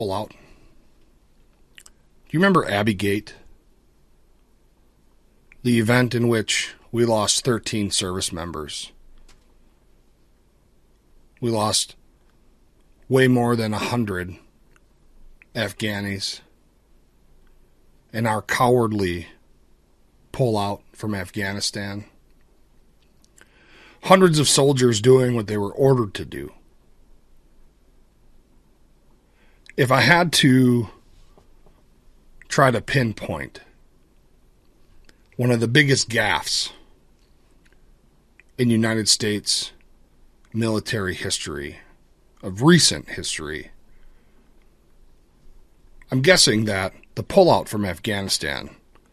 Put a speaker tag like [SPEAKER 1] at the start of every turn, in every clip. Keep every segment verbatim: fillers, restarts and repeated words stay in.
[SPEAKER 1] out. Do you remember Abbey-gate? The event in which we lost thirteen service members. We lost way more than one hundred Afghanis in our cowardly pullout from Afghanistan. Hundreds of soldiers doing what they were ordered to do. If I had to try to pinpoint one of the biggest gaffes in United States military history, of recent history, I'm guessing that the pullout from Afghanistan,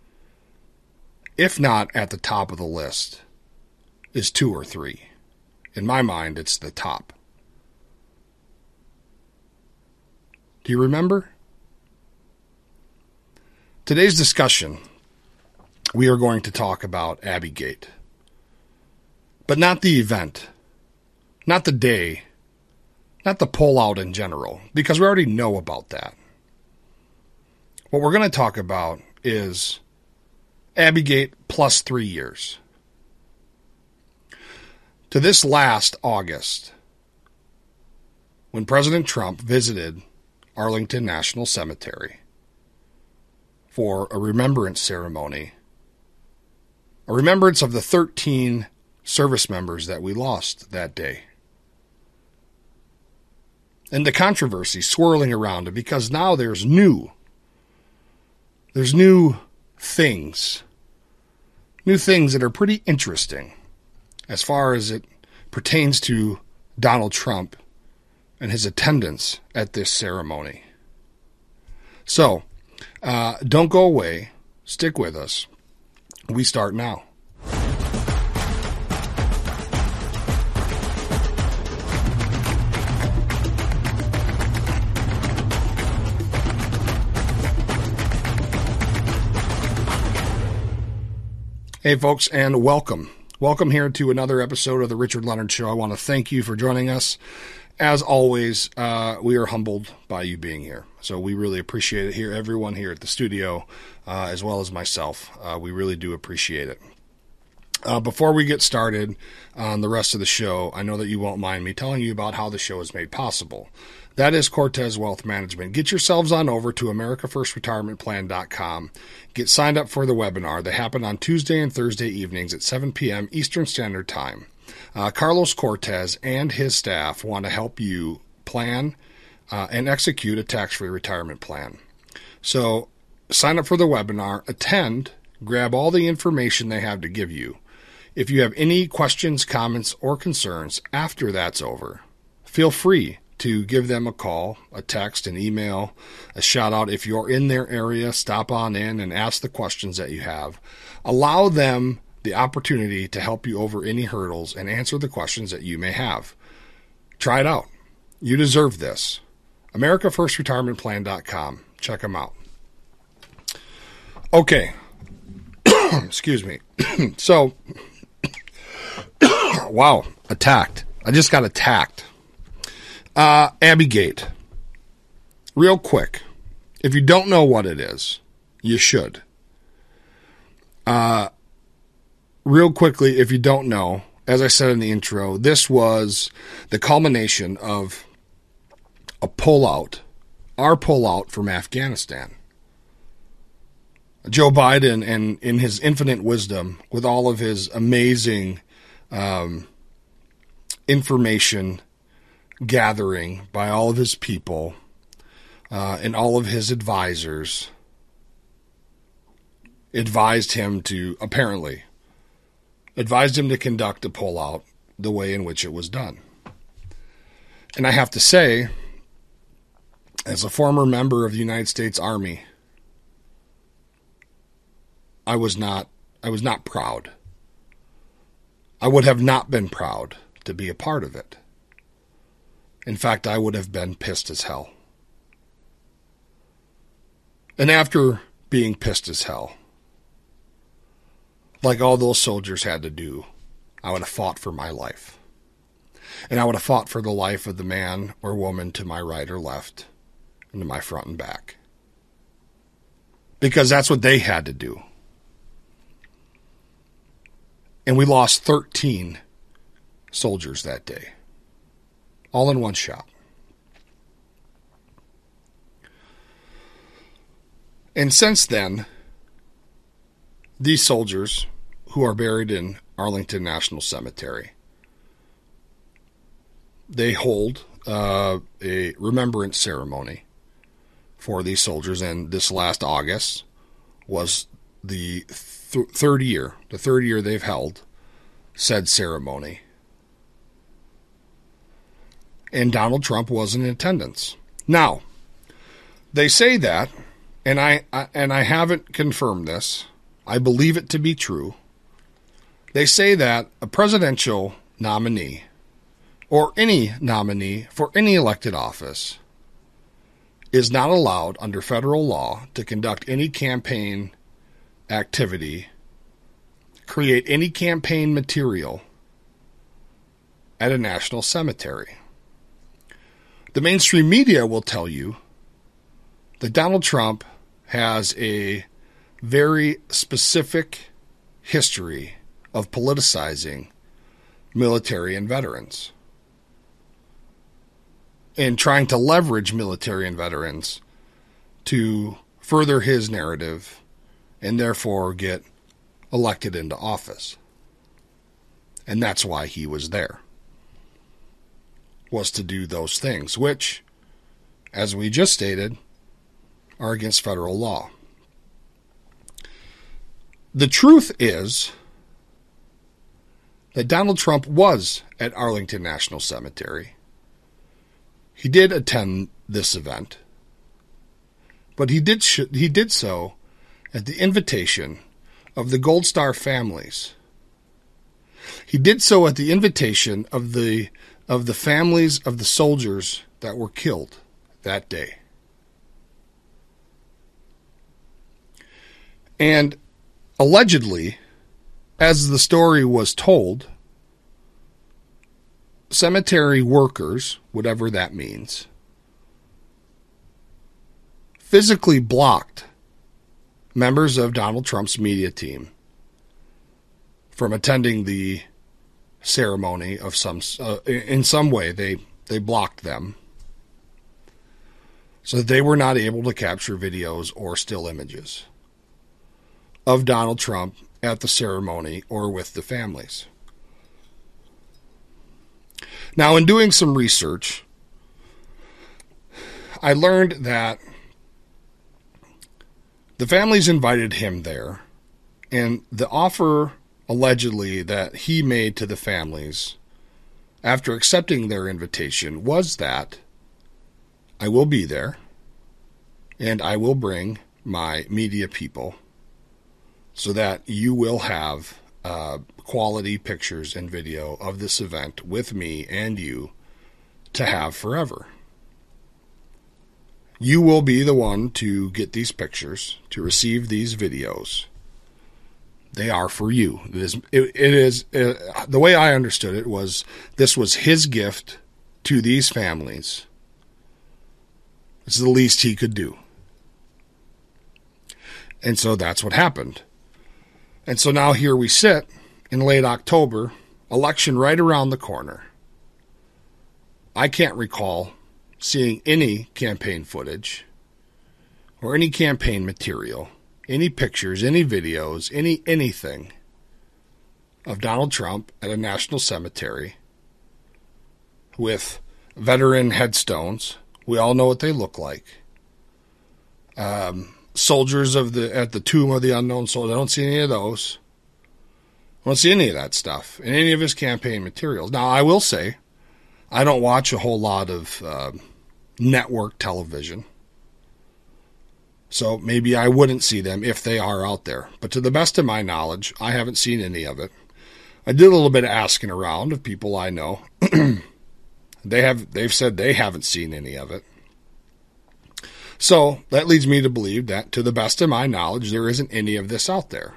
[SPEAKER 1] if not at the top of the list, is two or three. In my mind, it's the top. Do you remember? Today's discussion, we are going to talk about Abbey-gate. But not the event, not the day, not the pullout in general, because we already know about that. What we're going to talk about is Abbey-gate plus three years. To this last August, when President Trump visited Arlington National Cemetery for a remembrance ceremony, a remembrance of the thirteen service members that we lost that day. And the controversy swirling around it, because now there's new, there's new things, new things that are pretty interesting as far as it pertains to Donald Trump and his attendance at this ceremony. So, uh, don't go away. Stick with us. We start now. Hey, folks, and welcome. Welcome here to another episode of The Richard Leonard Show. I want to thank you for joining us. As always, uh, we are humbled by you being here. So we really appreciate it here, everyone here at the studio, uh, as well as myself. Uh, we really do appreciate it. Uh, before we get started on the rest of the show, I know that you won't mind me telling you about how the show is made possible. That is Cortez Wealth Management. Get yourselves on over to America First Retirement Plan dot com. Get signed up for the webinar. They happen on Tuesday and Thursday evenings at seven p.m. Eastern Standard Time. Uh, Carlos Cortez and his staff want to help you plan uh, and execute a tax-free retirement plan. So sign up for the webinar, attend, grab all the information they have to give you. If you have any questions, comments, or concerns after that's over, feel free to give them a call, a text, an email, a shout out. If you're in their area, stop on in and ask the questions that you have. Allow them the opportunity to help you over any hurdles and answer the questions that you may have. Try it out. You deserve this. America First Retirement Plan dot com. Check them out. Okay. Excuse me. So, wow, attacked. I just got attacked. Uh, Abbey-gate. Real quick. If you don't know what it is, you should. Uh, real quickly, if you don't know, as I said in the intro, this was the culmination of a pullout, our pullout from Afghanistan. Joe Biden, and in his infinite wisdom, with all of his amazing um, information gathering by all of his people uh, and all of his advisors, advised him to, apparently, advised him to conduct a pullout the way in which it was done. And I have to say, as a former member of the United States Army, I was not, I was not proud. I would have not been proud to be a part of it. In fact, I would have been pissed as hell. And after being pissed as hell, like all those soldiers had to do, I would have fought for my life. And I would have fought for the life of the man or woman to my right or left, into my front and back. Because that's what they had to do. And we lost thirteen soldiers that day. All in one shot. And since then, these soldiers who are buried in Arlington National Cemetery, they hold uh, a remembrance ceremony for these soldiers, and this last August was the th- third year, the third year they've held said ceremony. And Donald Trump was in attendance. Now, they say that, and I, I and I haven't confirmed this, I believe it to be true. They say that a presidential nominee, or any nominee for any elected office, is not allowed under federal law to conduct any campaign activity, create any campaign material at a national cemetery. The mainstream media will tell you that Donald Trump has a very specific history of politicizing military and veterans, and trying to leverage military and veterans to further his narrative and therefore get elected into office. And that's why he was there, was to do those things, which, as we just stated, are against federal law. The truth is that Donald Trump was at Arlington National Cemetery. He did attend this event, but he did sh- he did so at the invitation of the Gold Star families. He did so at the invitation of the of the families of the soldiers that were killed that day. And allegedly, as the story was told, cemetery workers, whatever that means, physically blocked members of Donald Trump's media team from attending the ceremony of some, uh, in some way. They, they blocked them so that they were not able to capture videos or still images of Donald Trump at the ceremony or with the families. Now, in doing some research, I learned that the families invited him there, and the offer allegedly that he made to the families after accepting their invitation was that I will be there and I will bring my media people so that you will have uh, quality pictures and video of this event with me and you to have forever. You will be the one to get these pictures, to receive these videos. They are for you. It is, it, it is uh, the way I understood it was this was his gift to these families. It's the least he could do. And so that's what happened. And so now here we sit in late October, election right around the corner. I can't recall seeing any campaign footage or any campaign material, any pictures, any videos, any anything of Donald Trump at a national cemetery with veteran headstones. We all know what they look like. Um, soldiers of the at the tomb of the unknown soldier. I don't see any of those. I don't see any of that stuff in any of his campaign materials. Now, I will say, I don't watch a whole lot of uh, network television. So maybe I wouldn't see them if they are out there. But to the best of my knowledge, I haven't seen any of it. I did a little bit of asking around of people I know. they have, they've said they haven't seen any of it. So that leads me to believe that, to the best of my knowledge, there isn't any of this out there.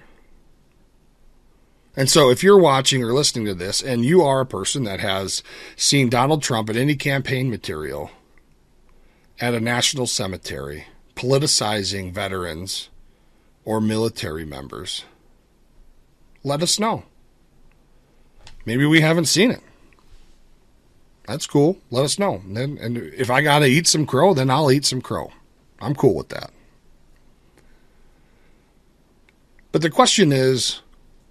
[SPEAKER 1] And so if you're watching or listening to this and you are a person that has seen Donald Trump at any campaign material at a national cemetery politicizing veterans or military members, let us know. Maybe we haven't seen it. That's cool. Let us know. And, then, and if I got to eat some crow, then I'll eat some crow. I'm cool with that. But the question is,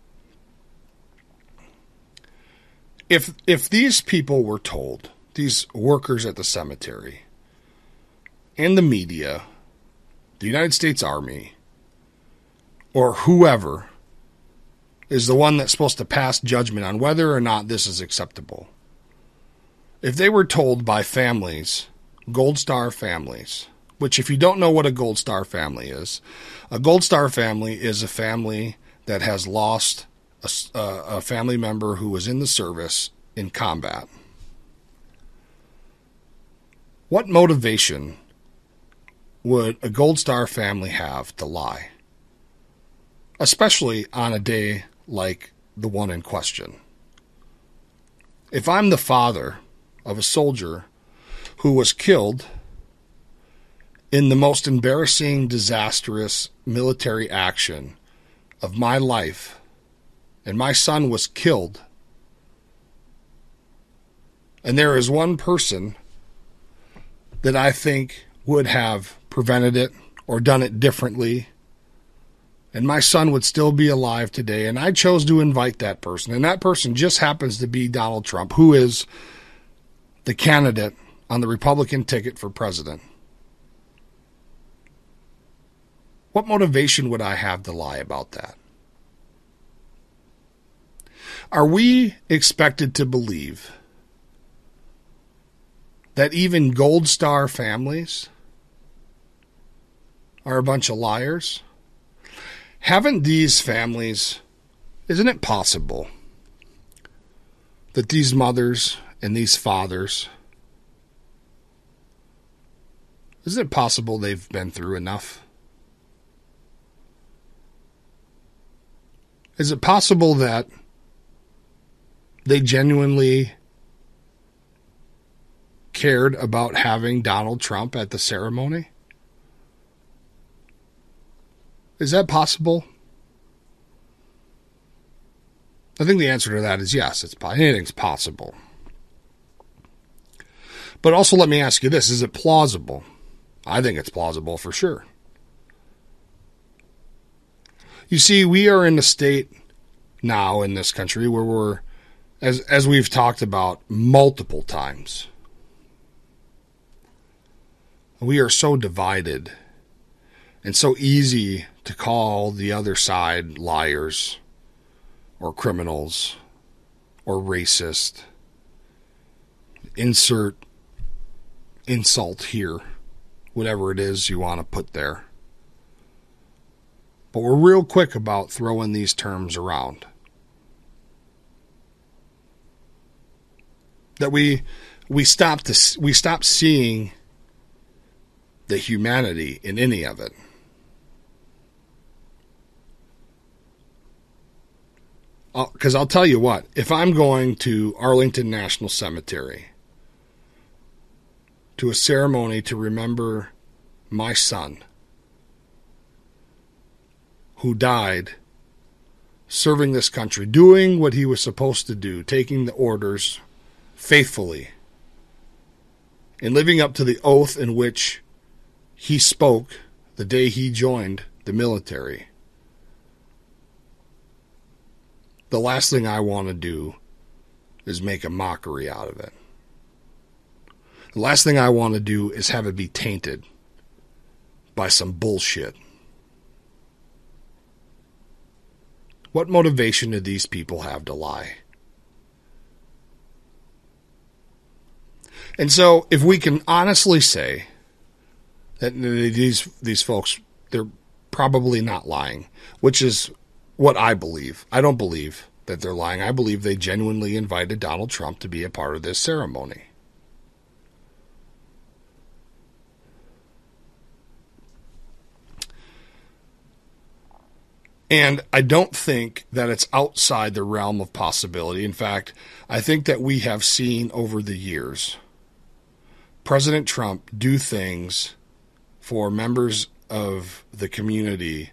[SPEAKER 1] if if these people were told, these workers at the cemetery, and the media, the United States Army, or whoever is the one that's supposed to pass judgment on whether or not this is acceptable, if they were told by families, Gold Star families, which if you don't know what a Gold Star family is, a Gold Star family is a family that has lost a, a family member who was in the service in combat. What motivation would a Gold Star family have to lie? Especially on a day like the one in question. If I'm the father of a soldier who was killed in the most embarrassing, disastrous military action of my life, and my son was killed, and there is one person that I think would have prevented it or done it differently, and my son would still be alive today, and I chose to invite that person, and that person just happens to be Donald Trump, who is the candidate on the Republican ticket for president. What motivation would I have to lie about that? Are we expected to believe that even Gold Star families are a bunch of liars? Haven't these families, isn't it possible that these mothers and these fathers, isn't it possible they've been through enough? Is it possible that they genuinely cared about having Donald Trump at the ceremony? Is that possible? I think the answer to that is yes. It's anything's possible. But also let me ask you this. Is it plausible? I think it's plausible for sure. You see, we are in a state now in this country where we're, as as we've talked about multiple times, we are so divided and so easy to call the other side liars or criminals or racist. Insert insult here, whatever it is you want to put there. But we're real quick about throwing these terms around. That we we stop to we stop seeing the humanity in any of it. Because I'll tell you what, if I'm going to Arlington National Cemetery to a ceremony to remember my son who died serving this country, doing what he was supposed to do, taking the orders faithfully, and living up to the oath in which he spoke the day he joined the military, the last thing I want to do is make a mockery out of it. The last thing I want to do is have it be tainted by some bullshit. What motivation do these people have to lie? And so, if we can honestly say that these these folks, they're probably not lying, which is what I believe. I don't believe that they're lying. I believe they genuinely invited Donald Trump to be a part of this ceremony. And I don't think that it's outside the realm of possibility. In fact, I think that we have seen over the years President Trump do things for members of the community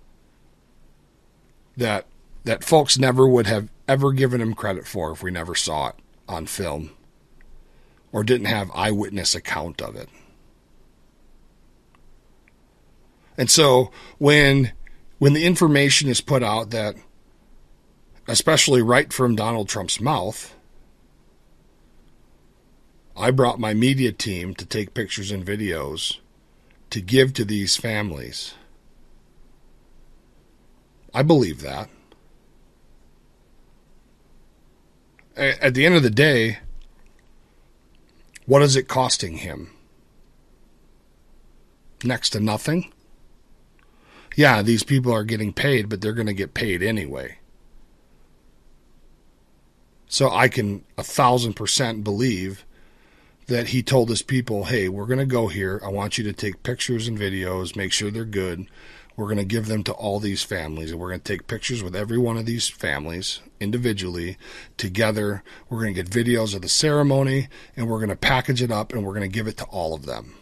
[SPEAKER 1] that that folks never would have ever given him credit for if we never saw it on film or didn't have eyewitness account of it. And so when when the information is put out that, especially right from Donald Trump's mouth, I brought my media team to take pictures and videos to give to these families. I believe that. At the end of the day, what is it costing him? Next to nothing? Yeah, these people are getting paid, but they're going to get paid anyway. So I can a thousand percent believe that he told his people, hey, we're going to go here. I want you to take pictures and videos, make sure they're good. We're going to give them to all these families, and we're going to take pictures with every one of these families individually together. We're going to get videos of the ceremony, and we're going to package it up, and we're going to give it to all of them.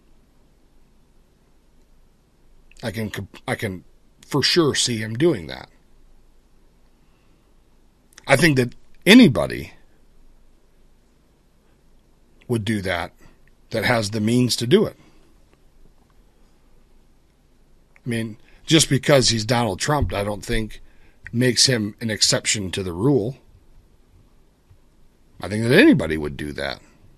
[SPEAKER 1] I can, I can for sure see him doing that. I think that anybody would do that that has the means to do it. I mean, just because he's Donald Trump, I don't think makes him an exception to the rule. I think that anybody would do that.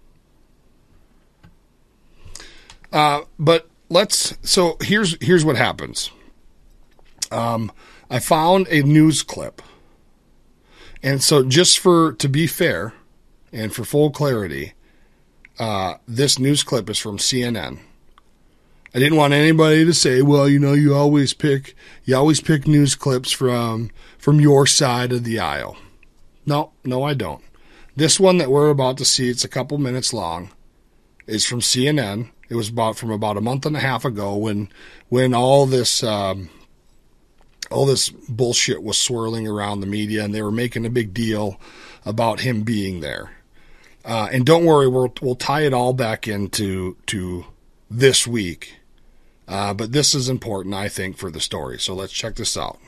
[SPEAKER 1] Uh, but let's, so here's, here's what happens. Um, I found a news clip. And so just for, to be fair and for full clarity, uh, this news clip is from C N N. I didn't want anybody to say, well, you know, you always pick, you always pick news clips from, from your side of the aisle. No, no, I don't. This one that we're about to see, it's a couple minutes long, is from C N N. It was about from about a month and a half ago when, when all this, um, all this bullshit was swirling around the media and they were making a big deal about him being there. Uh, and don't worry, we'll, we'll tie it all back into, to this week. Uh, but this is important, I think, for the story. So let's check this out.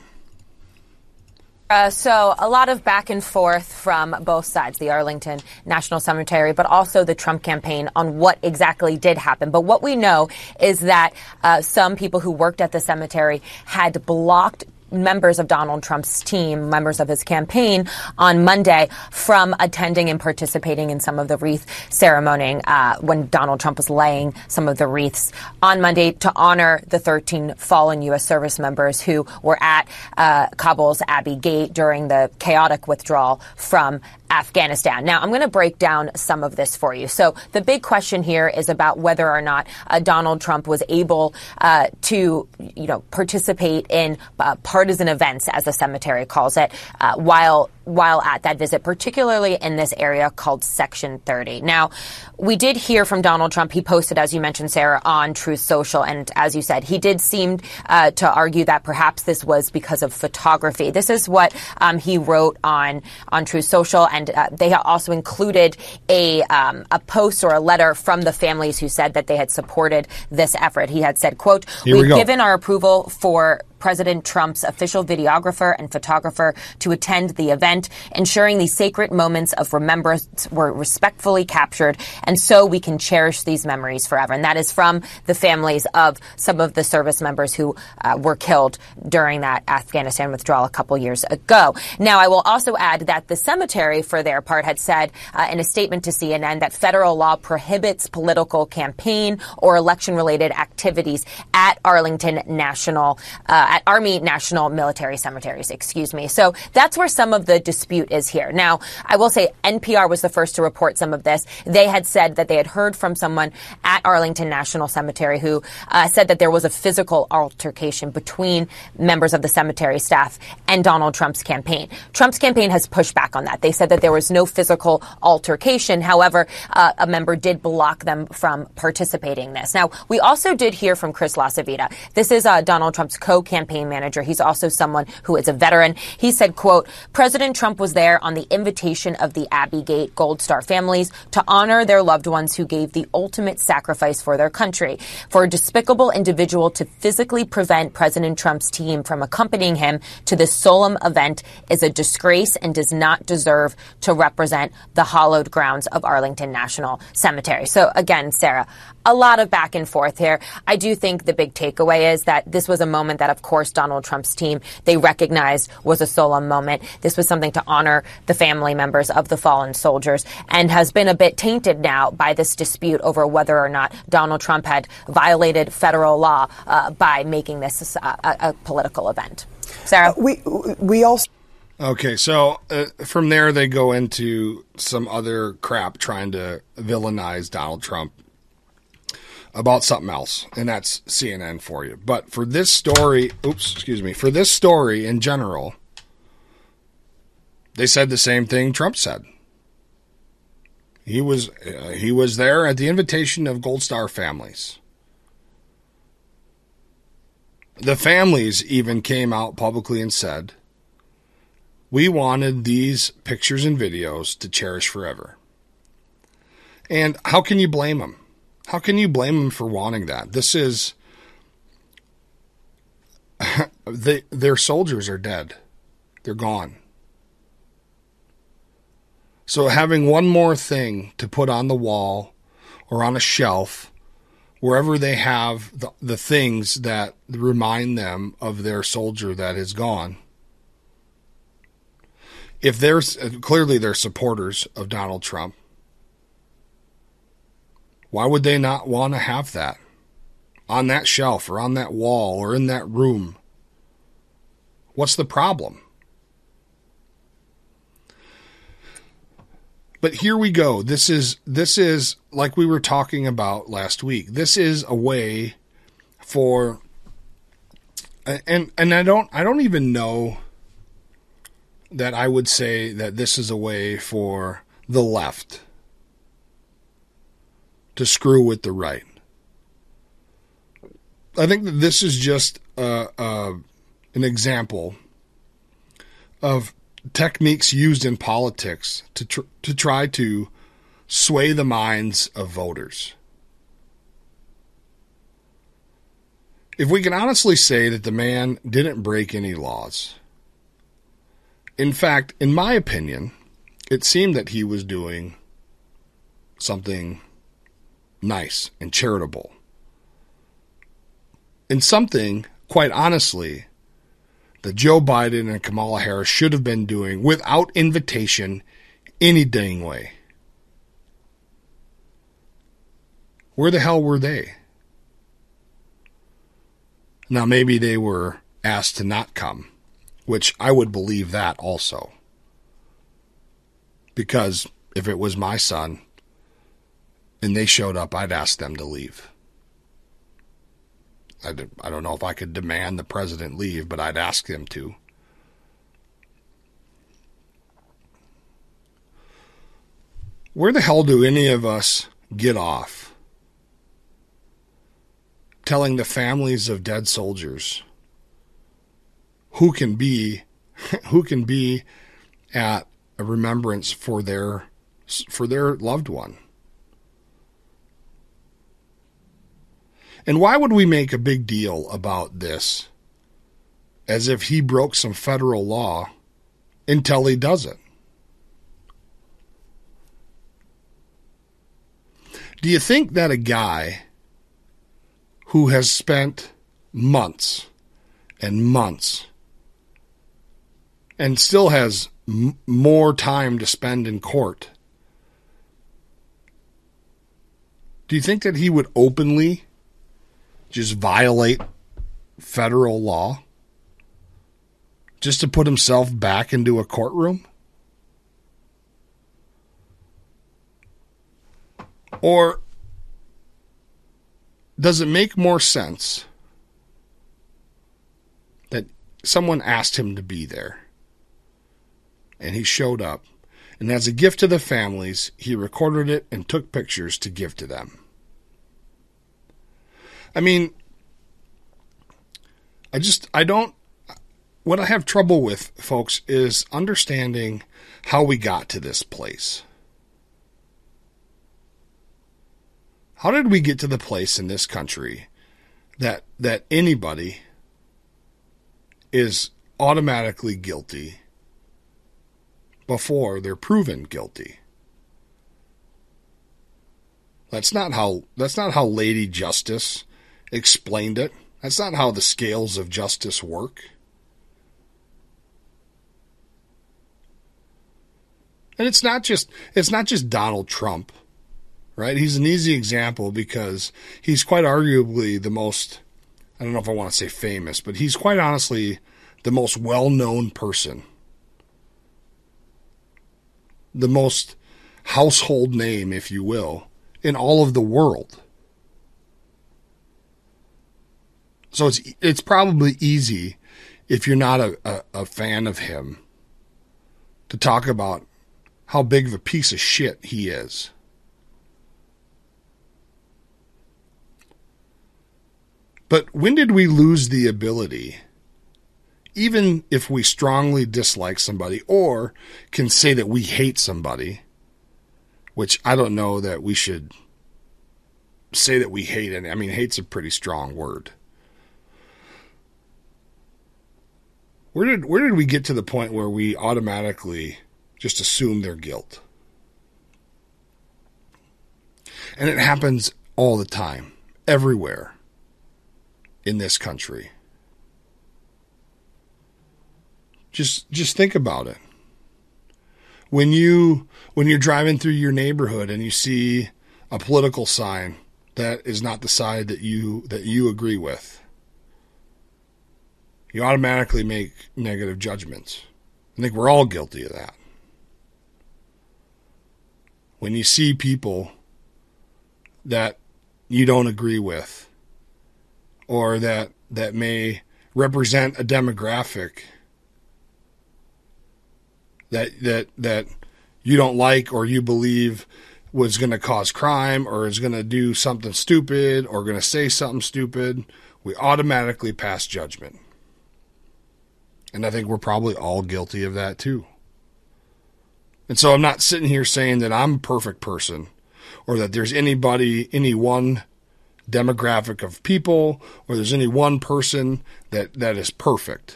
[SPEAKER 2] Uh, so a lot of back and forth from both sides, the Arlington National Cemetery, but also the Trump campaign on what exactly did happen. But what we know is that uh, some people who worked at the cemetery had blocked members of Donald Trump's team, members of his campaign, on Monday from attending and participating in some of the wreath ceremony uh, when Donald Trump was laying some of the wreaths on Monday to honor the thirteen fallen U S service members who were at uh, Kabul's Abbey Gate during the chaotic withdrawal from Afghanistan. Now, I'm going to break down some of this for you. So the big question here is about whether or not uh, Donald Trump was able uh, to, you know, participate in uh, partisan events, as the cemetery calls it, uh, while while at that visit, particularly in this area called Section thirty. Now, we did hear from Donald Trump. He posted, as you mentioned, Sarah, on Truth Social. And as you said, he did seem uh, to argue that perhaps this was because of photography. This is what um, he wrote on, on Truth Social. And uh, they also included a, um, a post or a letter from the families who said that they had supported this effort. He had said, quote,
[SPEAKER 1] Here we
[SPEAKER 2] we've
[SPEAKER 1] go.
[SPEAKER 2] given our approval for President Trump's official videographer and photographer to attend the event, ensuring these sacred moments of remembrance were respectfully captured, and so we can cherish these memories forever. And that is from the families of some of the service members who uh, were killed during that Afghanistan withdrawal a couple years ago. Now, I will also add that the cemetery, for their part, had said uh, in a statement to C N N that federal law prohibits political campaign or election-related activities at Arlington National uh, at Army National Military Cemeteries, excuse me. So that's where some of the dispute is here. Now, I will say N P R was the first to report some of this. They had said that they had heard from someone at Arlington National Cemetery who uh, said that there was a physical altercation between members of the cemetery staff and Donald Trump's campaign. Trump's campaign has pushed back on that. They said that there was no physical altercation. However, uh, a member did block them from participating in this. Now, we also did hear from Chris LaCivita. This is uh, Donald Trump's co-campaign campaign manager. He's also someone who is a veteran. He said, quote, President Trump was there on the invitation of the Abbey-Gate Gold Star families to honor their loved ones who gave the ultimate sacrifice for their country. For a despicable individual to physically prevent President Trump's team from accompanying him to this solemn event is a disgrace and does not deserve to represent the hallowed grounds of Arlington National Cemetery. So again, Sarah, a lot of back and forth here. I do think the big takeaway is that this was a moment that, of course, Donald Trump's team, they recognized was a solemn moment. This was something to honor the family members of the fallen soldiers, and has been a bit tainted now by this dispute over whether or not Donald Trump had violated federal law uh, by making this a, a, a political event. Sarah?
[SPEAKER 3] Uh, we, we also...
[SPEAKER 1] Okay, so uh, from there they go into some other crap trying to villainize Donald Trump about something else, and that's C N N for you. But for this story, oops, excuse me, for this story in general, they said the same thing Trump said. He was uh, he was there at the invitation of Gold Star families. The families even came out publicly and said, we wanted these pictures and videos to cherish forever. And how can you blame them? How can you blame them for wanting that? This is... they, their soldiers are dead. They're gone. So having one more thing to put on the wall or on a shelf, wherever they have the, the things that remind them of their soldier that is gone, if they're clearly they're supporters of Donald Trump, why would they not want to have that on that shelf or on that wall or in that room? What's the problem? But here we go. This is this is like we were talking about last week. This is a way for and and I don't I don't even know that I would say that this is a way for the left to screw with the right. I think that this is just uh, uh, an example of techniques used in politics to tr- to try to sway the minds of voters. If we can honestly say that the man didn't break any laws, in fact, in my opinion, it seemed that he was doing something nice and charitable. And something, quite honestly, that Joe Biden and Kamala Harris should have been doing without invitation any dang way. Where the hell were they? Now, maybe they were asked to not come, which I would believe that also. Because if it was my son and they showed up, I'd ask them to leave. I I don't know if I could demand the president leave, but I'd ask him to. Where the hell do any of us get off telling the families of dead soldiers who can be who can be at a remembrance for their for their loved one? And why would we make a big deal about this as if he broke some federal law until he does it? Do you think that a guy who has spent months and months and still has m- more time to spend in court, do you think that he would openly just violate federal law just to put himself back into a courtroom? Or does it make more sense that someone asked him to be there and he showed up, and as a gift to the families, he recorded it and took pictures to give to them? I mean, I just, I don't, what I have trouble with, folks, is understanding how we got to this place. How did we get to the place in this country that that anybody is automatically guilty before they're proven guilty? That's not how that's not how Lady Justice explained it. That's not how the scales of justice work. And it's not just it's not just Donald Trump, right? He's an easy example because he's quite arguably the most, I don't know if I want to say famous, but he's quite honestly the most well-known person. The most household name, if you will, in all of the world. So it's it's probably easy, if you're not a, a, a fan of him, to talk about how big of a piece of shit he is. But when did we lose the ability, even if we strongly dislike somebody or can say that we hate somebody, which I don't know that we should say that we hate any. I mean, hate's a pretty strong word. Where did where did we get to the point where we automatically just assume their guilt? And it happens all the time, everywhere in this country. Just just think about it. When you when you're driving through your neighborhood and you see a political sign that is not the side that you that you agree with, you automatically make negative judgments. I think we're all guilty of that. When you see people that you don't agree with, or that that may represent a demographic that that that you don't like or you believe was going to cause crime or is going to do something stupid or going to say something stupid, we automatically pass judgment. And I think we're probably all guilty of that too. And so I'm not sitting here saying that I'm a perfect person or that there's anybody, any one demographic of people, or there's any one person that, that is perfect.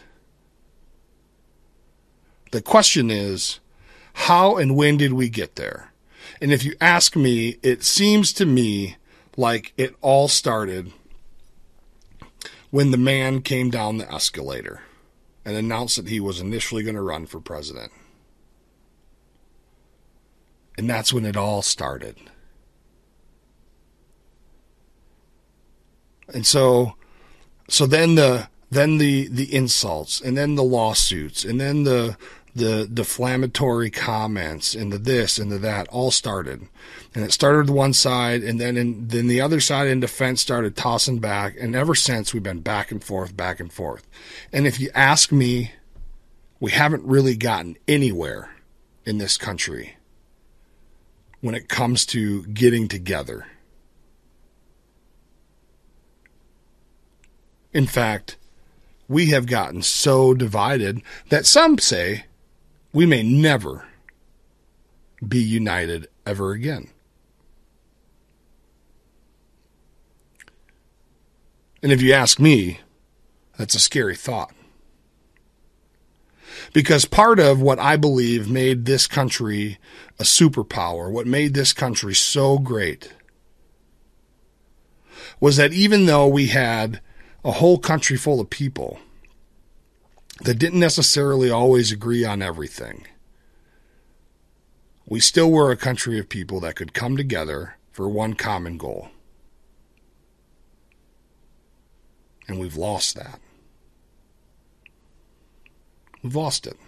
[SPEAKER 1] The question is, how and when did we get there? And if you ask me, it seems to me like it all started when the man came down the escalator and announced that he was initially going to run for president. And that's when it all started. And so, so then the then the, the insults, and then the lawsuits, and then the the defamatory comments, and the this and the that all started. And it started one side, and then in, then the other side in defense started tossing back. And ever since, we've been back and forth, back and forth. And if you ask me, we haven't really gotten anywhere in this country when it comes to getting together. In fact, we have gotten so divided that some say we may never be united ever again. And if you ask me, that's a scary thought. Because part of what I believe made this country a superpower, what made this country so great, was that even though we had a whole country full of people that didn't necessarily always agree on everything, we still were a country of people that could come together for one common goal. And we've lost that. We've lost it.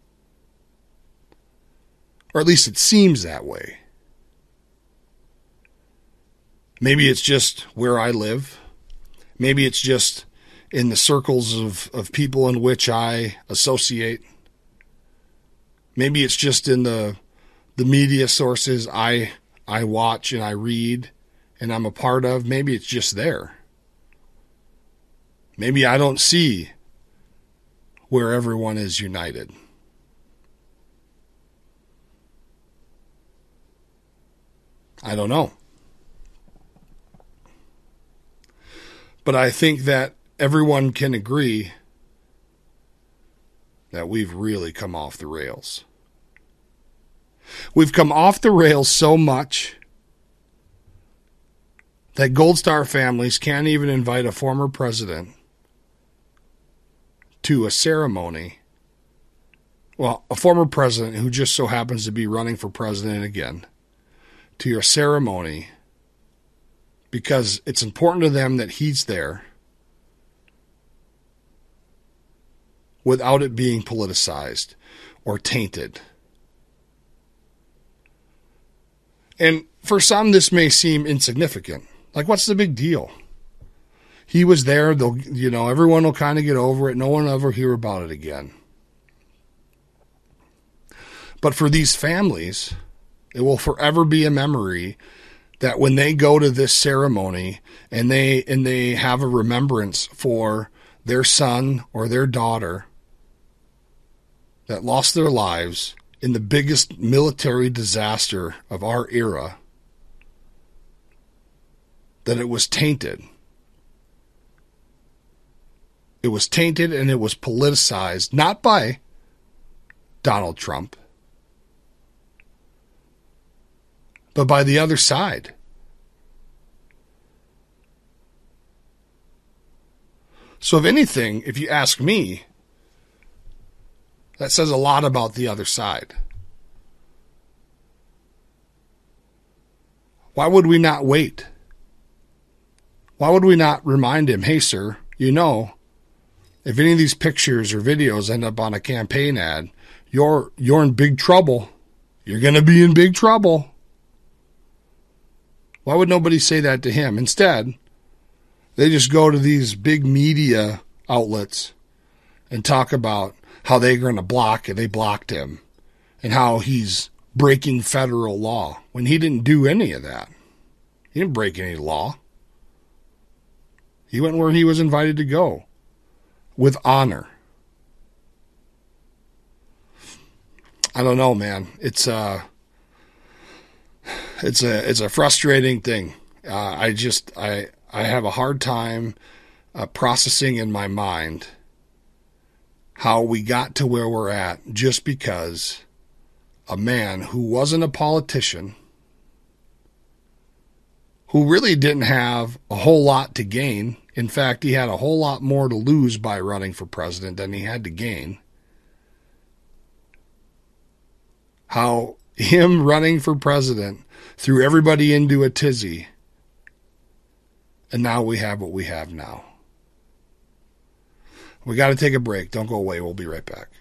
[SPEAKER 1] Or at least it seems that way. Maybe it's just where I live. Maybe it's just in the circles of, of people in which I associate. Maybe it's just in the the media sources I I watch and I read and I'm a part of. Maybe it's just there. Maybe I don't see where everyone is united. I don't know. But I think that everyone can agree that we've really come off the rails. We've come off the rails so much that Gold Star families can't even invite a former president to a ceremony. Well, a former president who just so happens to be running for president again, to your ceremony, because it's important to them that he's there without it being politicized or tainted. And for some, this may seem insignificant. Like, what's the big deal? He was there. They'll, you know, everyone will kind of get over it. No one will ever hear about it again. But for these families, it will forever be a memory that when they go to this ceremony and they and they have a remembrance for their son or their daughter that lost their lives in the biggest military disaster of our era, that it was tainted. It was tainted and it was politicized, not by Donald Trump, but by the other side. So if anything, if you ask me, that says a lot about the other side. Why would we not wait? Why would we not remind him, hey, sir, you know, if any of these pictures or videos end up on a campaign ad, you're you're in big trouble. You're going to be in big trouble. Why would nobody say that to him? Instead, they just go to these big media outlets and talk about how they're going to block and they blocked him and how he's breaking federal law when he didn't do any of that. He didn't break any law. He went where he was invited to go with honor. I don't know, man. It's uh it's a it's a frustrating thing. Uh, I just I I have a hard time uh, processing in my mind how we got to where we're at just because a man who wasn't a politician, who really didn't have a whole lot to gain. In fact, he had a whole lot more to lose by running for president than he had to gain. How him running for president threw everybody into a tizzy. And now we have what we have now. We got to take a break. Don't go away. We'll be right back.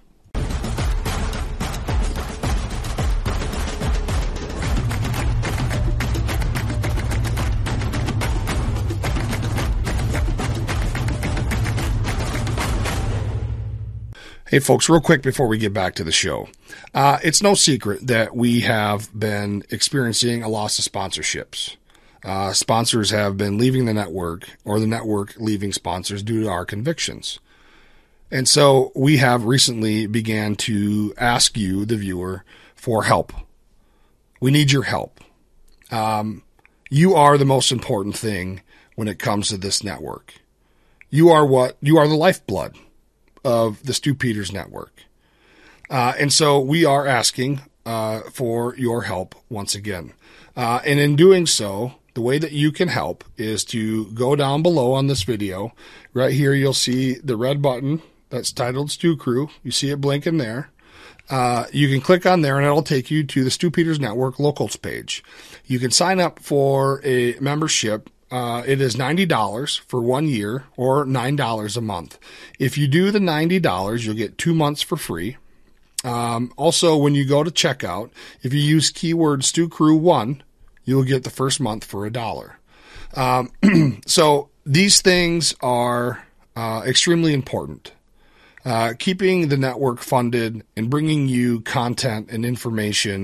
[SPEAKER 1] Hey, folks, real quick before we get back to the show. Uh, it's no secret that we have been experiencing a loss of sponsorships. Uh, sponsors have been leaving the network, or the network leaving sponsors due to our convictions. And so we have recently began to ask you, the viewer, for help. We need your help. Um, you are the most important thing when it comes to this network. You are what? You are the lifeblood of the Stu Peters Network. Uh, and so we are asking uh, for your help once again. Uh, and in doing so, the way that you can help is to go down below on this video. Right here, you'll see the red button that's titled Stu Crew. You see it blinking there. Uh, you can click on there and it'll take you to the Stu Peters Network locals page. You can sign up for a membership. Uh, it is ninety dollars for one year or nine dollars a month. If you do the ninety dollars, you'll get two months for free. Um, also, when you go to checkout, if you use keyword Stu Crew one, you'll get the first month for a dollar. Um, so these things are uh, extremely important. Uh, keeping the network funded and bringing you content and information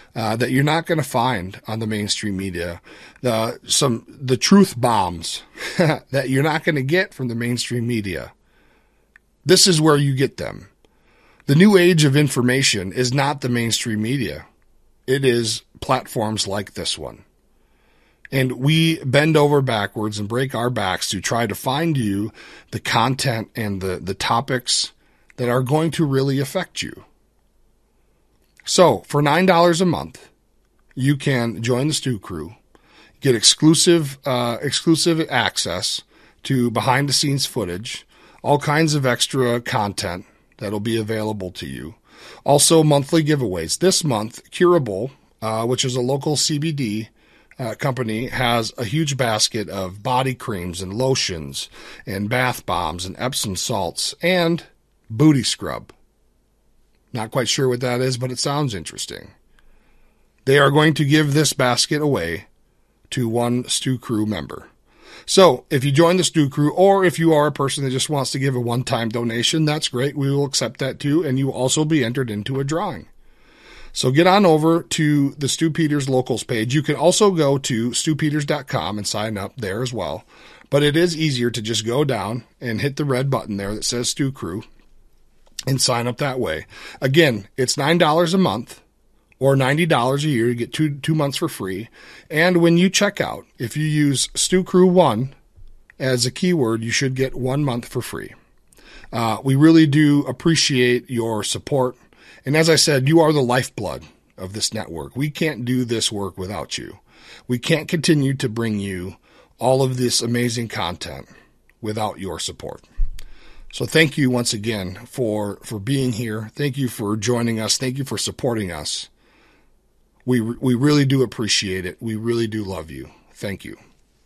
[SPEAKER 1] uh, that you're not going to find on the mainstream media. The, some, the truth bombs that you're not going to get from the mainstream media. This is where you get them. The new age of information is not the mainstream media. It is platforms like this one. And we bend over backwards and break our backs to try to find you the content and the, the topics that are going to really affect you. So for nine dollars a month, you can join the Stu Crew, get exclusive, uh, exclusive access to behind the scenes footage, all kinds of extra content that'll be available to you. Also monthly giveaways. This month, Curable, uh, which is a local C B D Uh, company, has a huge basket of body creams and lotions and bath bombs and Epsom salts and booty scrub. Not quite sure what that is, but it sounds interesting. They are going to give this basket away to one Stu Crew member. So if you join the Stu Crew, or if you are a person that just wants to give a one-time donation, that's great. We will accept that too, and you will also be entered into a drawing. So get on over to the Stu Peters Locals page. You can also go to stu peters dot com and sign up there as well. But it is easier to just go down and hit the red button there that says Stu Crew and sign up that way. Again, it's nine dollars a month or ninety dollars a year. You get two two months for free. And when you check out, if you use Stu Crew one as a keyword, you should get one month for free. Uh, we really do appreciate your support. And as I said, you are the lifeblood of this network. We can't do this work without you. We can't continue to bring you all of this amazing content without your support. So thank you once again for, for being here. Thank you for joining us. Thank you for supporting us. We, we really do appreciate it. We really do love you. Thank you.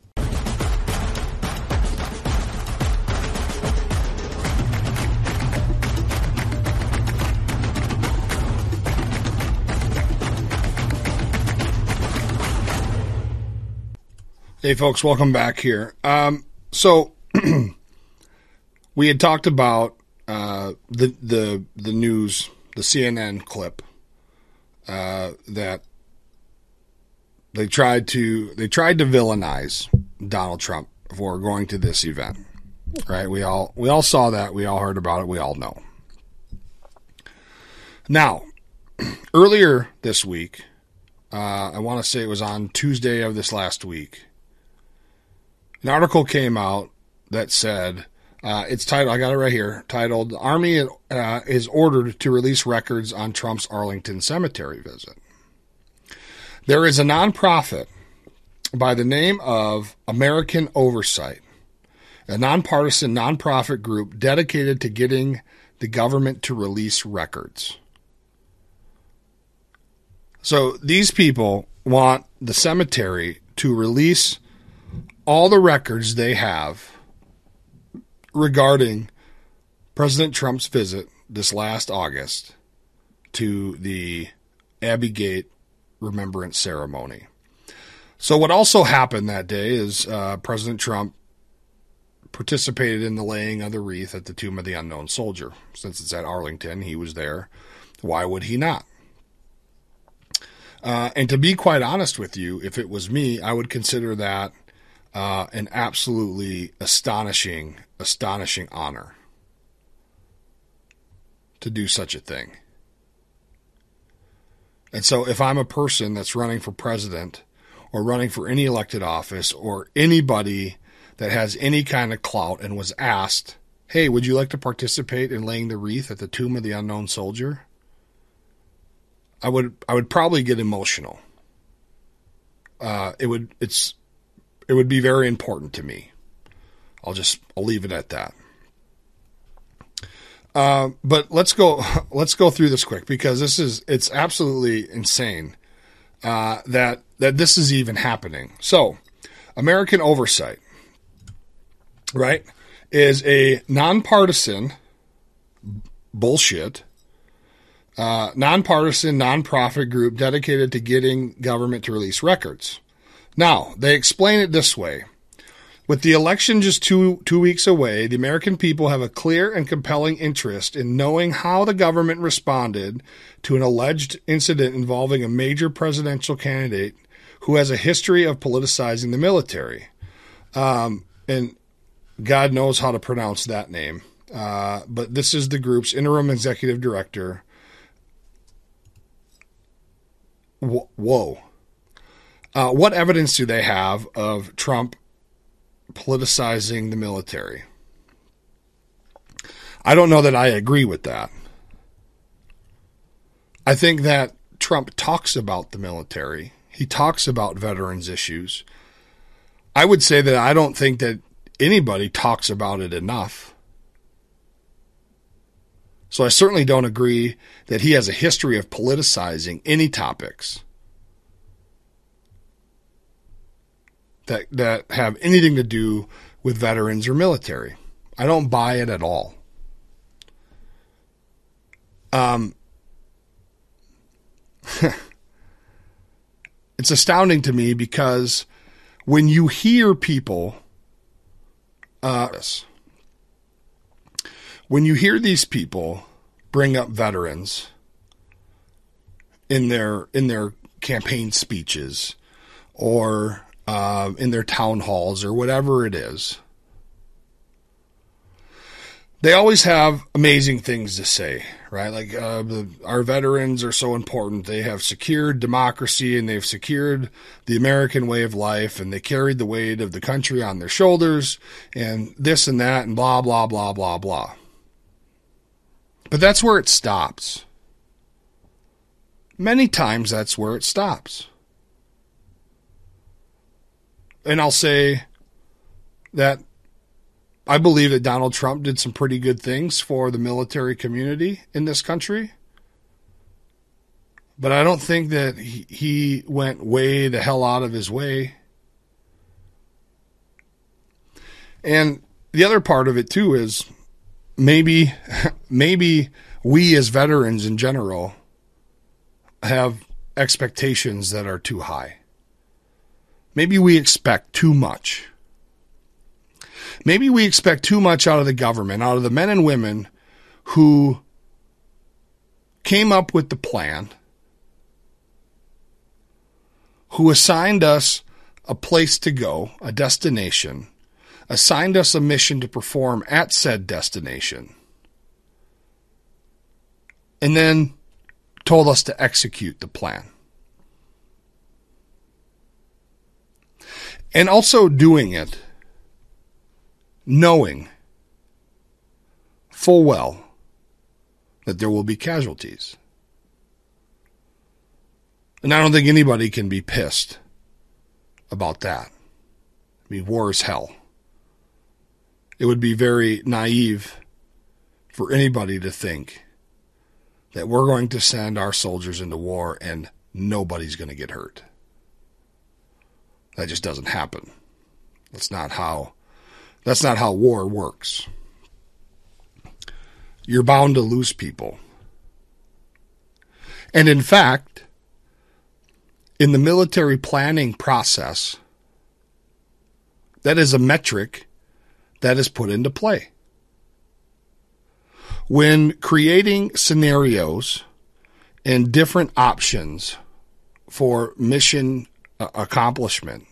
[SPEAKER 1] Hey folks, welcome back here. Um, so we had talked about uh, the the the news, the C N N clip uh, that they tried to they tried to villainize Donald Trump for going to this event. Right? We all we all saw that. We all heard about it. We all know. Now, earlier this week, uh, I want to say it was on Tuesday of this last week. An article came out that said, uh, it's titled, I got it right here, titled, "The Army uh, is ordered to release records on Trump's Arlington cemetery visit." There is a nonprofit by the name of American Oversight, a nonpartisan nonprofit group dedicated to getting the government to release records. So these people want the cemetery to release all the records they have regarding President Trump's visit this last August to the Abbey Gate Remembrance Ceremony. So what also happened that day is uh, President Trump participated in the laying of the wreath at the Tomb of the Unknown Soldier. Since it's at Arlington, he was there. Why would he not? Uh, and to be quite honest with you, if it was me, I would consider that Uh, an absolutely astonishing, astonishing honor to do such a thing. And so if I'm a person that's running for president or running for any elected office or anybody that has any kind of clout and was asked, hey, would you like to participate in laying the wreath at the Tomb of the Unknown Soldier? I would, I would probably get emotional. Uh, it would, it's, It would be very important to me. I'll just, I'll leave it at that. Uh, but let's go, let's go through this quick because this is, it's absolutely insane, uh, that, that this is even happening. So American Oversight, right, is a nonpartisan bullshit, uh, nonpartisan nonprofit group dedicated to getting government to release records. Now, they explain it this way. With the election just two two weeks away, the American people have a clear and compelling interest in knowing how the government responded to an alleged incident involving a major presidential candidate who has a history of politicizing the military. Um, and God knows how to pronounce that name. Uh, but this is the group's interim executive director. Whoa. Uh, what evidence do they have of Trump politicizing the military? I don't know that I agree with that. I think that Trump talks about the military. He talks about veterans issues. I would say that I don't think that anybody talks about it enough. So I certainly don't agree that he has a history of politicizing any topics that that have anything to do with veterans or military. I don't buy it at all. Um, it's astounding to me because when you hear people, uh, when you hear these people bring up veterans in their in their campaign speeches or uh, in their town halls or whatever it is, they always have amazing things to say, right? Like uh, the, our veterans are so important. They have secured democracy and they've secured the American way of life and they carried the weight of the country on their shoulders and this and that and blah, blah, blah, blah, blah. But that's where it stops. Many times that's where it stops. And I'll say that I believe that Donald Trump did some pretty good things for the military community in this country. But I don't think that he, he went way the hell out of his way. And the other part of it too is maybe, maybe we as veterans in general have expectations that are too high. Maybe we expect too much. Maybe we expect too much out of the government, out of the men and women who came up with the plan, who assigned us a place to go, a destination, assigned us a mission to perform at said destination, and then told us to execute the plan. And also doing it knowing full well that there will be casualties. And I don't think anybody can be pissed about that. I mean, war is hell. It would be very naive for anybody to think that we're going to send our soldiers into war and nobody's going to get hurt. That just doesn't happen. That's not how That's not how war works. You're bound to lose people. And in fact, in the military planning process, that is a metric that is put into play. When creating scenarios and different options for mission accomplishment,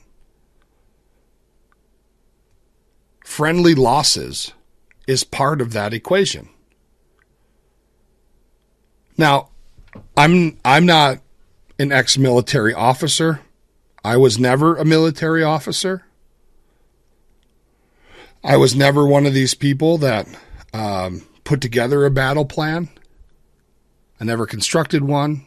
[SPEAKER 1] friendly losses is part of that equation. Now, I'm I'm not an ex-military officer. I was never a military officer. I was never one of these people that um, put together a battle plan. I never constructed one.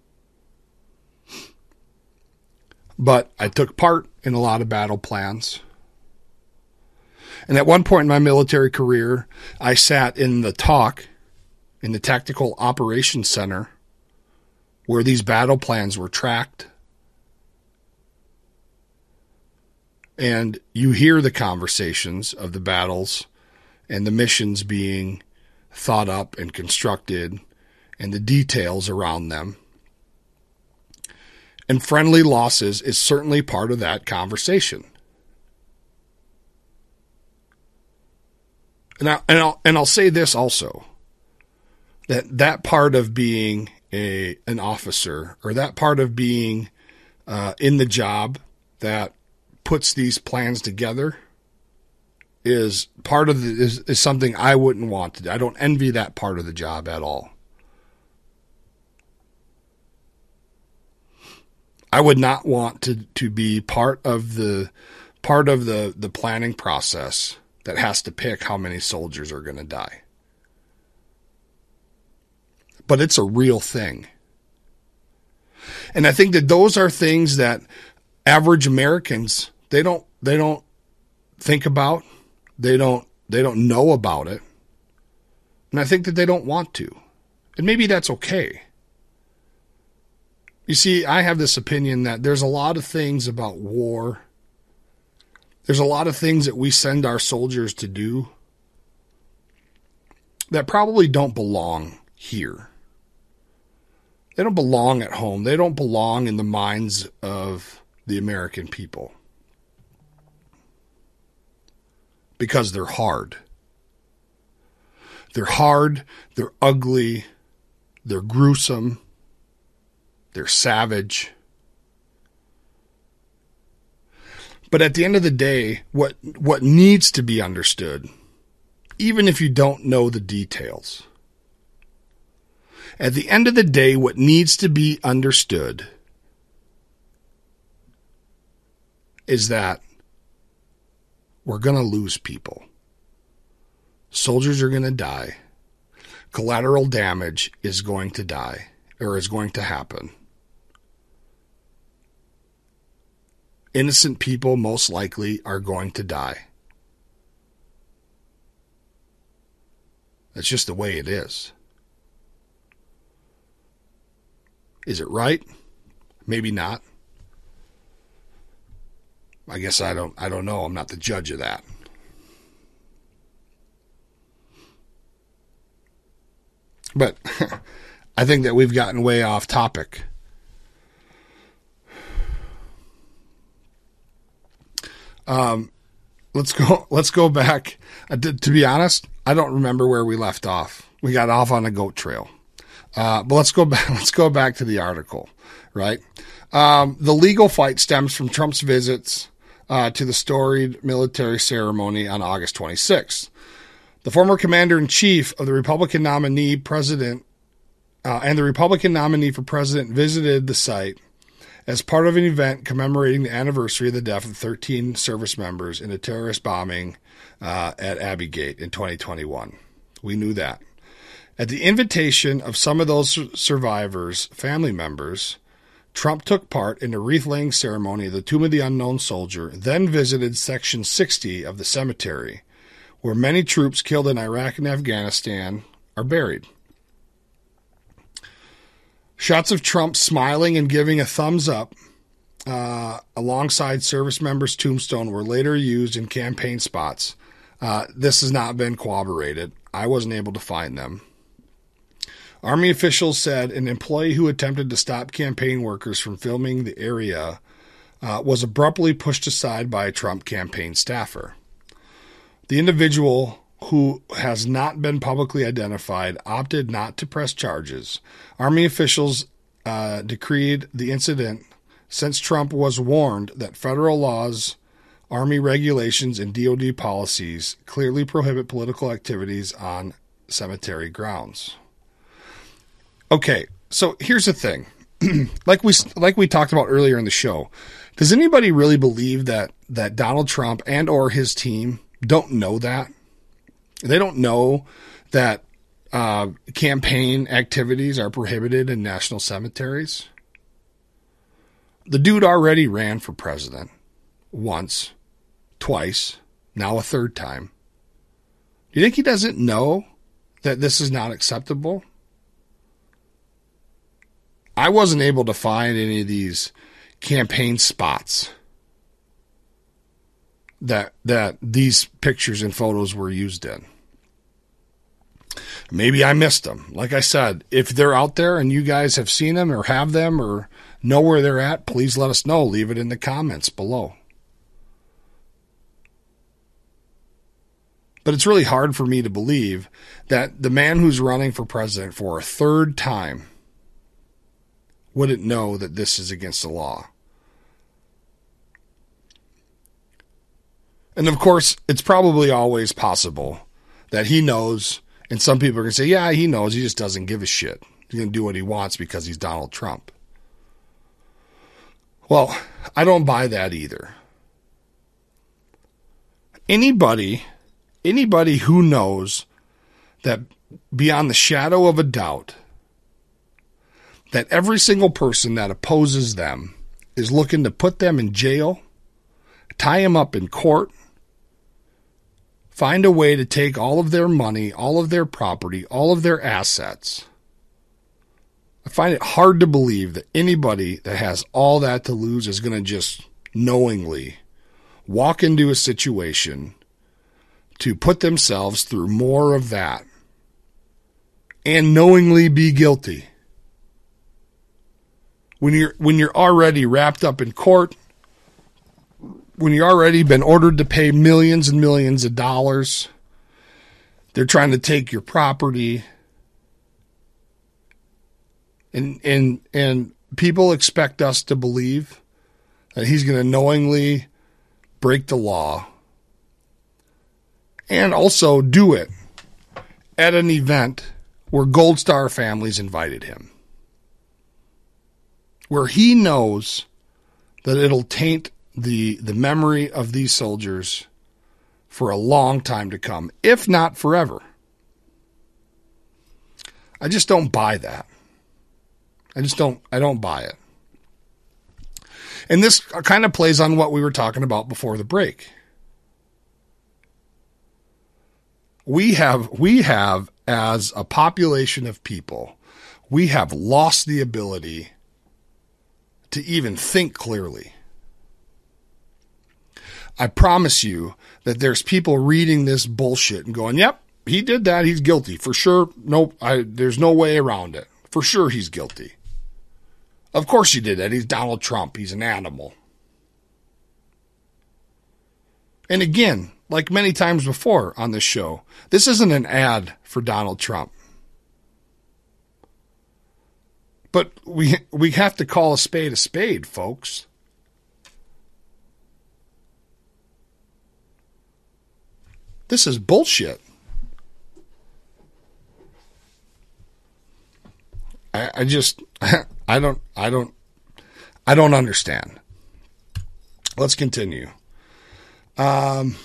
[SPEAKER 1] But I took part in a lot of battle plans. And at one point in my military career, I sat in the T O C, in the Tactical Operations Center, where these battle plans were tracked. And you hear the conversations of the battles and the missions being thought up and constructed and the details around them. And friendly losses is certainly part of that conversation. And, I, and, I'll, and I'll say this also, that that part of being a an officer, or that part of being uh, in the job that puts these plans together, is part of the, is, is something I wouldn't want to do. I don't envy that part of the job at all. I would not want to, to be part of the part of the, the planning process that has to pick how many soldiers are going to die. But it's a real thing. And I think that those are things that average Americans, they don't they don't think about. They don't they don't know about it. And I think that they don't want to. And maybe that's okay. You see, I have this opinion that there's a lot of things about war. There's a lot of things that we send our soldiers to do that probably don't belong here. They don't belong at home. They don't belong in the minds of the American people. Because they're hard. They're hard, they're ugly, they're gruesome, they're savage. But at the end of the day, what what needs to be understood, even if you don't know the details, at the end of the day, what needs to be understood is that we're going to lose people. Soldiers are going to die. Collateral damage is going to die, or is going to happen. Innocent people most likely are going to die. That's just the way it is. Is it right? Maybe not. I guess I don't I don't know. I'm not the judge of that. But I think that we've gotten way off topic. Um, let's go. Let's go back. Uh, to, to be honest, I don't remember where we left off. We got off on a goat trail. Uh, but let's go back. Let's go back to the article. Right. Um, the legal fight stems from Trump's visits uh, to the storied military ceremony on August twenty-sixth. The former commander-in-chief of the Republican nominee president uh, and the Republican nominee for president visited the site as part of an event commemorating the anniversary of the death of thirteen service members in a terrorist bombing uh, at Abbey Gate in twenty twenty-one. We knew that. At the invitation of some of those survivors' family members, Trump took part in a wreath-laying ceremony of the Tomb of the Unknown Soldier, then visited Section sixty of the cemetery, where many troops killed in Iraq and Afghanistan are buried. Shots of Trump smiling and giving a thumbs up uh, alongside service members' tombstone were later used in campaign spots. Uh, this has not been corroborated. I wasn't able to find them. Army officials said an employee who attempted to stop campaign workers from filming the area uh, was abruptly pushed aside by a Trump campaign staffer. The individual, who has not been publicly identified, opted not to press charges. Army officials uh, decreed the incident since Trump was warned that federal laws, Army regulations, and D O D policies clearly prohibit political activities on cemetery grounds. Okay, so here's the thing. like we like we talked about earlier in the show, does anybody really believe that that Donald Trump and or his team don't know that? They don't know that uh, campaign activities are prohibited in national cemeteries? The dude already ran for president once, twice, now a third time. Do you think he doesn't know that this is not acceptable? I wasn't able to find any of these campaign spots that that these pictures and photos were used in. Maybe I missed them. Like I said, if they're out there and you guys have seen them or have them or know where they're at, please let us know. Leave it in the comments below. But it's really hard for me to believe that the man who's running for president for a third time wouldn't know that this is against the law. And of course, it's probably always possible that he knows, and some people are going to say, yeah, he knows, he just doesn't give a shit. He's going to do what he wants because he's Donald Trump. Well, I don't buy that either. Anybody, anybody who knows that beyond the shadow of a doubt that every single person that opposes them is looking to put them in jail, tie them up in court, find a way to take all of their money, all of their property, all of their assets. I find it hard to believe that anybody that has all that to lose is going to just knowingly walk into a situation to put themselves through more of that and knowingly be guilty. When you're, when you're already wrapped up in court, when you've already been ordered to pay millions and millions of dollars, they're trying to take your property, and and and people expect us to believe that he's going to knowingly break the law and also do it at an event where Gold Star families invited him, where he knows that it'll taint the the memory of these soldiers for a long time to come, if not forever. I just don't buy that. I just don't, I don't buy it. And this kind of plays on what we were talking about before the break. We have, we have, as a population of people, we have lost the ability to even think clearly. I promise you that there's people reading this bullshit and going, yep, he did that. He's guilty. For sure. Nope. I, there's no way around it. For sure he's guilty. Of course he did that. He's Donald Trump. He's an animal. And again, like many times before on this show, this isn't an ad for Donald Trump. But we we have to call a spade a spade, folks. This is bullshit. I, I just, I don't, I don't, I don't understand. Let's continue. Um,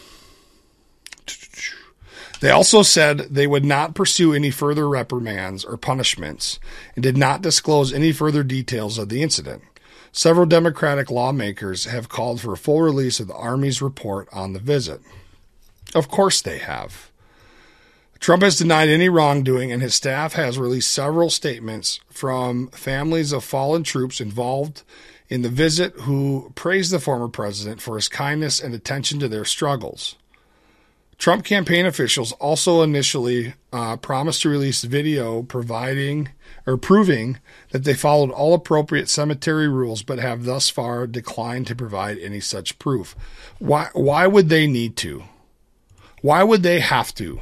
[SPEAKER 1] they also said they would not pursue any further reprimands or punishments and did not disclose any further details of the incident. Several Democratic lawmakers have called for a full release of the Army's report on the visit. Of course they have. Trump has denied any wrongdoing, and his staff has released several statements from families of fallen troops involved in the visit who praised the former president for his kindness and attention to their struggles. Trump campaign officials also initially uh, promised to release video providing or proving that they followed all appropriate cemetery rules, but have thus far declined to provide any such proof. Why, why would they need to? Why would they have to?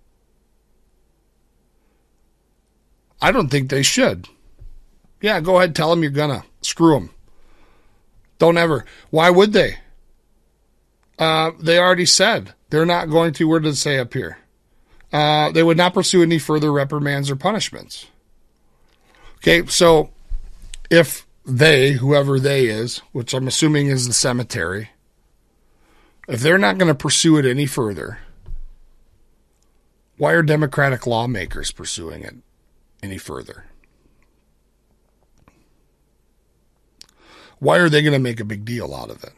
[SPEAKER 1] I don't think they should. Yeah, go ahead, tell them you're gonna. Screw them. Don't ever. Why would they? Uh, they already said they're not going to. Where did it say up here? Uh, they would not pursue any further reprimands or punishments. Okay, so if they, whoever they is, which I'm assuming is the cemetery, if they're not going to pursue it any further, why are Democratic lawmakers pursuing it any further? Why are they going to make a big deal out of it?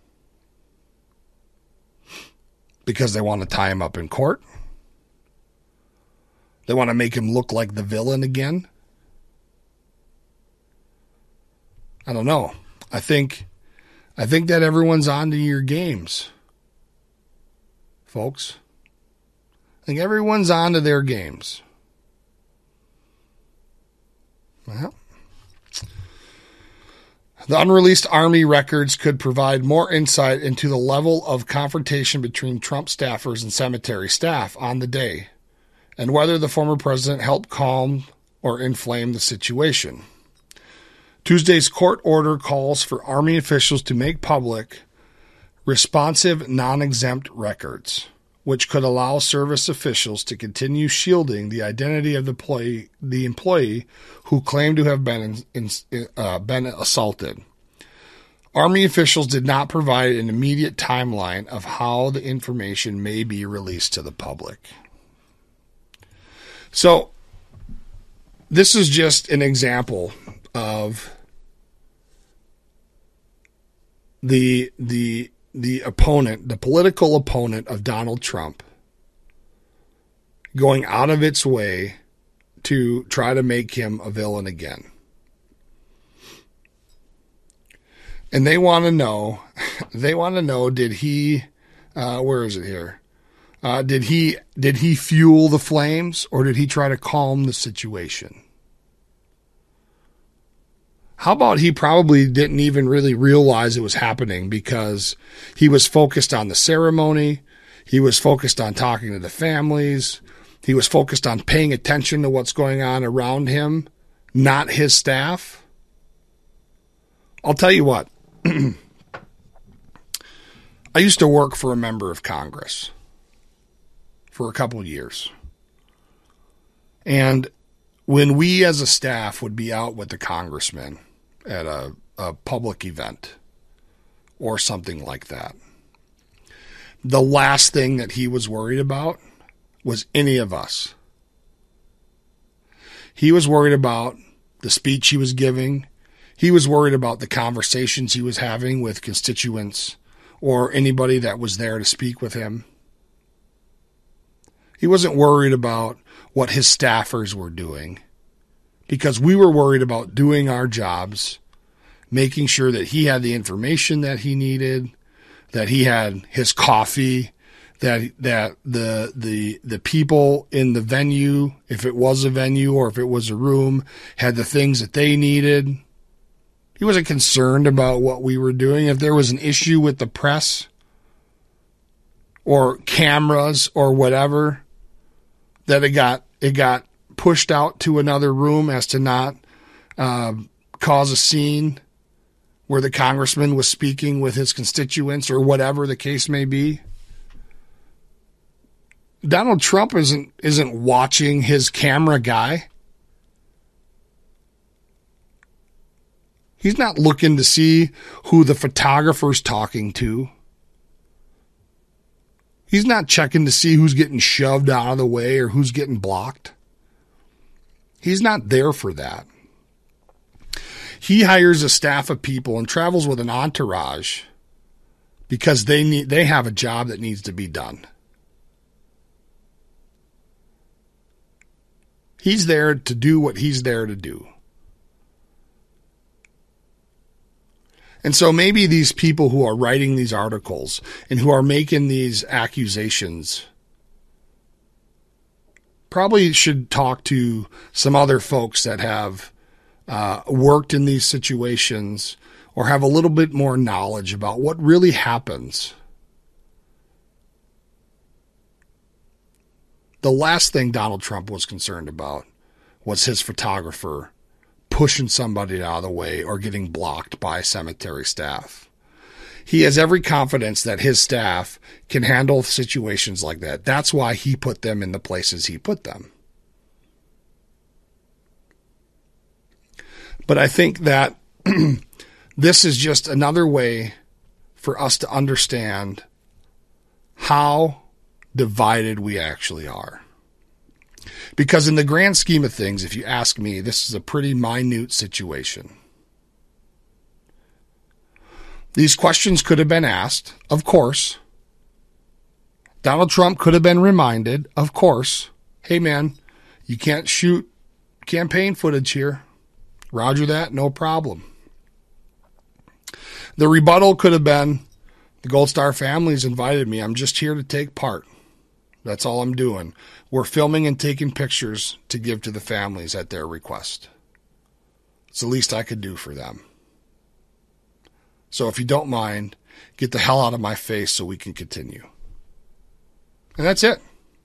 [SPEAKER 1] Because they want to tie him up in court? They want to make him look like the villain again? I don't know. I think, I think that everyone's onto your games, folks. I think everyone's onto their games. Well, The unreleased Army records could provide more insight into the level of confrontation between Trump staffers and cemetery staff on the day, and whether the former president helped calm or inflame the situation. Tuesday's court order calls for Army officials to make public responsive non-exempt records, which could allow service officials to continue shielding the identity of the employee, the employee who claimed to have been, in, uh, been assaulted. Army officials did not provide an immediate timeline of how the information may be released to the public. So, this is just an example of the the the opponent, the political opponent of Donald Trump, going out of its way to try to make him a villain again. And they want to know, they want to know, did he, uh, where is it here? Uh, did he, did he fuel the flames, or did he try to calm the situation? How about he probably didn't even really realize it was happening because he was focused on the ceremony. He was focused on talking to the families. He was focused on paying attention to what's going on around him, not his staff. I'll tell you what. I used to work for a member of Congress for a couple of years. And when we as a staff would be out with the congressman at a, a public event or something like that, the last thing that he was worried about was any of us. He was worried about the speech he was giving. He was worried about the conversations he was having with constituents or anybody that was there to speak with him. He wasn't worried about what his staffers were doing, because we were worried about doing our jobs, making sure that he had the information that he needed, that he had his coffee, that that the the the people in the venue, if it was a venue or if it was a room, had the things that they needed. He wasn't concerned about what we were doing. If there was an issue with the press or cameras or whatever, that it got it got pushed out to another room as to not uh, cause a scene where the congressman was speaking with his constituents or whatever the case may be. Donald Trump isn't isn't watching his camera guy. He's not looking to see who the photographer's talking to. He's not checking to see who's getting shoved out of the way or who's getting blocked. He's not there for that. He hires a staff of people and travels with an entourage because they need they have a job that needs to be done. He's there to do what he's there to do. And so maybe these people who are writing these articles and who are making these accusations probably should talk to some other folks that have uh, worked in these situations or have a little bit more knowledge about what really happens. The last thing Donald Trump was concerned about was his photographer pushing somebody out of the way or getting blocked by cemetery staff. He has every confidence that his staff can handle situations like that. That's why he put them in the places he put them. But I think that this is just another way for us to understand how divided we actually are. Because in the grand scheme of things, if you ask me, this is a pretty minute situation. These questions could have been asked, of course. Donald Trump could have been reminded, of course, hey man, you can't shoot campaign footage here. Roger that, no problem. The rebuttal could have been, the Gold Star family's invited me. I'm just here to take part. That's all I'm doing. We're filming and taking pictures to give to the families at their request. It's the least I could do for them. So if you don't mind, get the hell out of my face so we can continue. And that's it.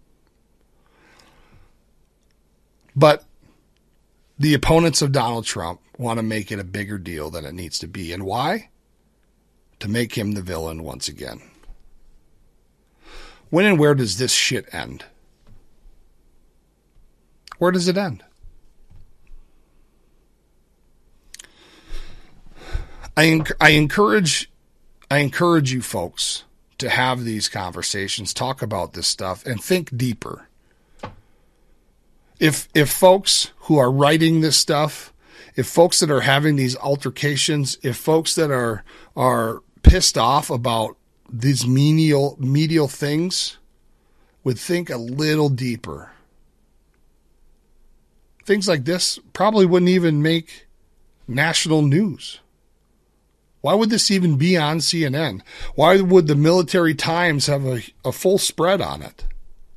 [SPEAKER 1] But the opponents of Donald Trump want to make it a bigger deal than it needs to be. And why? To make him the villain once again. When and where does this shit end? Where does it end? I enc- I encourage I encourage you folks to have these conversations, talk about this stuff, and think deeper. If if folks who are writing this stuff, if folks that are having these altercations, if folks that are are pissed off about these menial medial things would think a little deeper, things like this probably wouldn't even make national news. Why would this even be on C N N? Why would the Military Times have a, a full spread on it?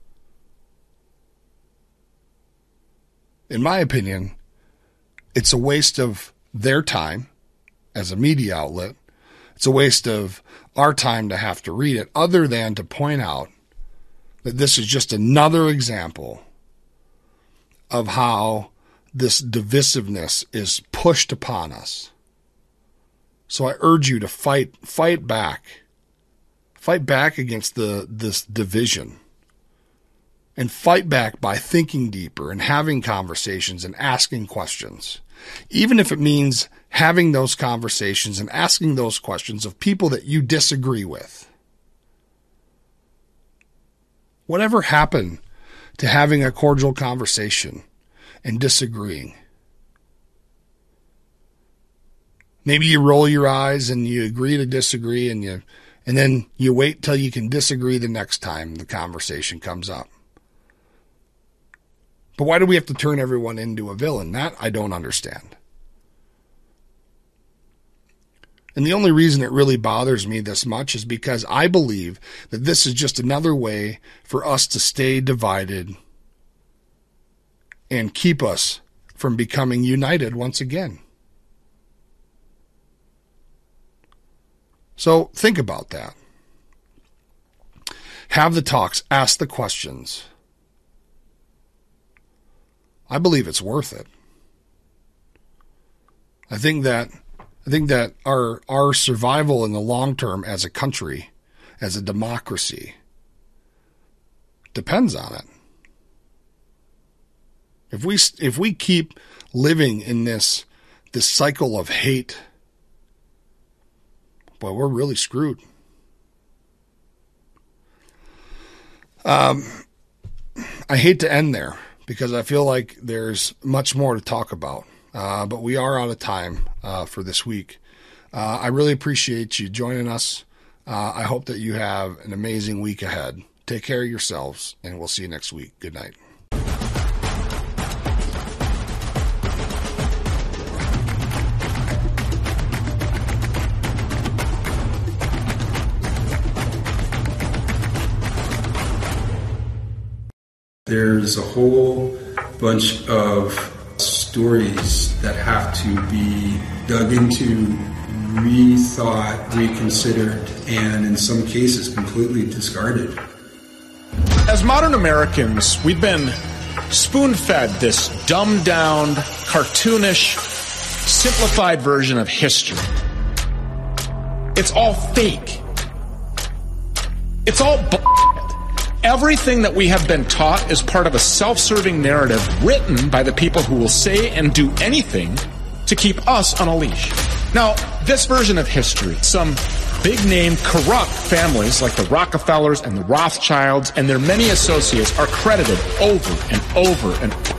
[SPEAKER 1] In my opinion, it's a waste of their time as a media outlet. It's a waste of our time to have to read it, other than to point out that this is just another example of how this divisiveness is pushed upon us. So I urge you to fight, fight back, fight back against the this division, and fight back by thinking deeper and having conversations and asking questions, even if it means having those conversations and asking those questions of people that you disagree with. Whatever happened to having a cordial conversation and disagreeing? Maybe you roll your eyes and you agree to disagree, and you, and then you wait till you can disagree the next time the conversation comes up. But why do we have to turn everyone into a villain? That I don't understand. And the only reason it really bothers me this much is because I believe that this is just another way for us to stay divided and keep us from becoming united once again. So think about that. Have the talks, ask the questions. I believe it's worth it. I think that I think that our our survival in the long term as a country, as a democracy, depends on it. If we if we keep living in this this cycle of hate, boy, we're really screwed. Um, I hate to end there because I feel like there's much more to talk about. Uh, but we are out of time uh, for this week. Uh, I really appreciate you joining us. Uh, I hope that you have an amazing week ahead. Take care of yourselves, and we'll see you next week. Good night.
[SPEAKER 3] There's a whole bunch of stories that have to be dug into, rethought, reconsidered, and in some cases completely discarded.
[SPEAKER 4] As modern Americans, we've been spoon-fed this dumbed-down, cartoonish, simplified version of history. It's all fake. It's all bullshit. Everything that we have been taught is part of a self-serving narrative written by the people who will say and do anything to keep us on a leash. Now, this version of history, some big-name corrupt families like the Rockefellers and the Rothschilds and their many associates are credited over and over and over